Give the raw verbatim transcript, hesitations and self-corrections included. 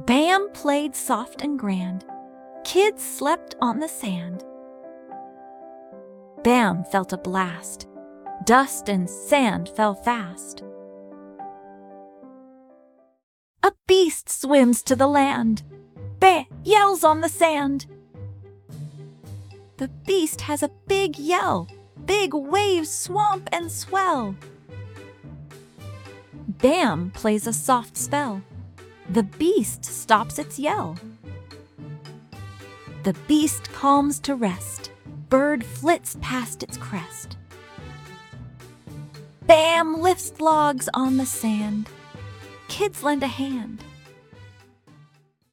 Bam played soft and grand. Kids slept on the sand. Bam felt a blast. Dust and sand fell fast. A beast swims to the land. Bam yells on the sand. The beast has a big yell. Big waves swamp and swell. Bam plays a soft spell. The beast stops its yell. The beast calms to rest. Bird flits past its crest. Bam lifts logs on the sand. Kids lend a hand.